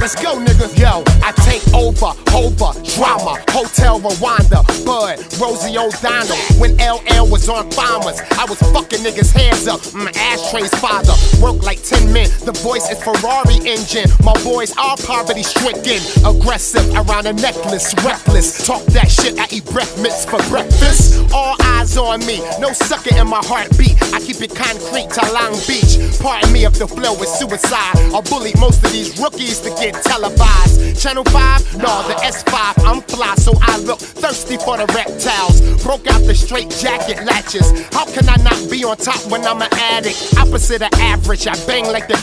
let's go, nigga. Yo, I take over, drama, Hotel Rwanda, Bud, Rosie O'Donnell. When LL was on Farmers, I was fucking niggas' hands up. Ashtray's father, work like 10 men. The voice is Ferrari engine. My boys are poverty stricken, aggressive around a necklace, reckless. Talk that shit, I eat breath mints for breakfast. All eyes on me, no sucker in my heartbeat. I keep it concrete to Long Beach. Pardon me if the flow is suicide. I bully most of these rookies to get televised. Channel 5? No, the S5. I'm fly, so I look thirsty for the reptiles. Broke out the straight jacket latches. How can I not be on top when I'm an addict? Opposite of average, I bang like the